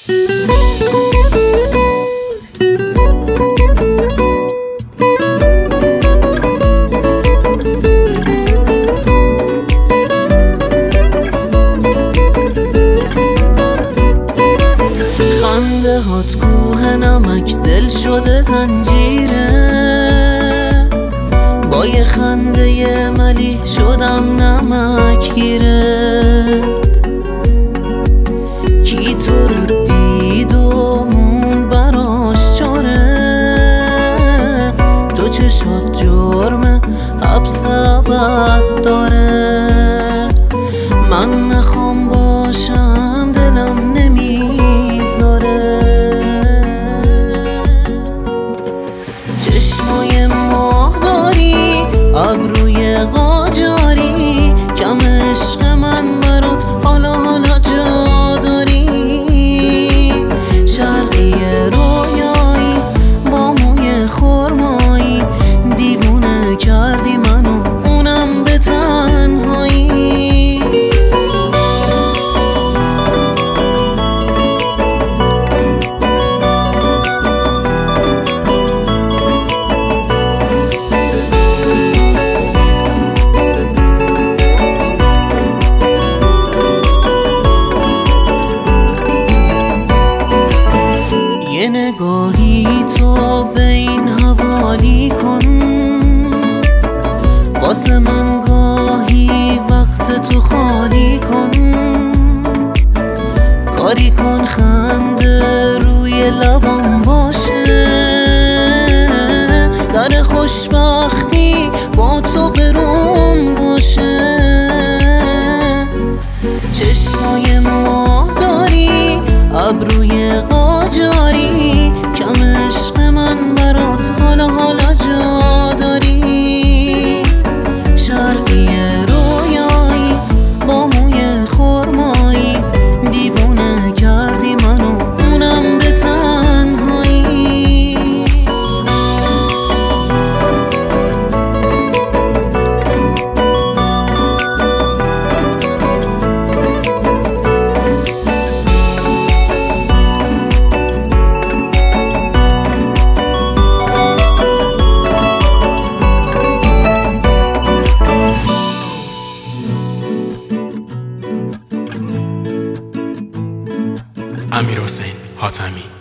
خنده هات کوه نمک دل شده زنجیره، با یه خنده ملی شدم نمک گیرت. کی تو رو دید و مون براش چاره، تو چشات جرم حبس ابد داره. من نخوام باشم دلم نمیذاره، چشمای ماه داری ابروی قاجاری، کم عشق من برات حالا جا داری. شرقی رویایی با موی خرمایی، دیوونه کردی منو اونم به تنهایی. یه نگاهی تو به این حوالی کن، واسه من گاهی وقت تو خالی کن. کاری کن خنده روی لبم باشه، در خوشبختی با تو بروم باشه. چشمای ماه داری ابروی قاجاری، کم عشق من برات حالا جا داری. شرقی رویایی با موی خرمایی، دیوونه کردی منو اونم به تنهایی. امیرحسین حاتمی.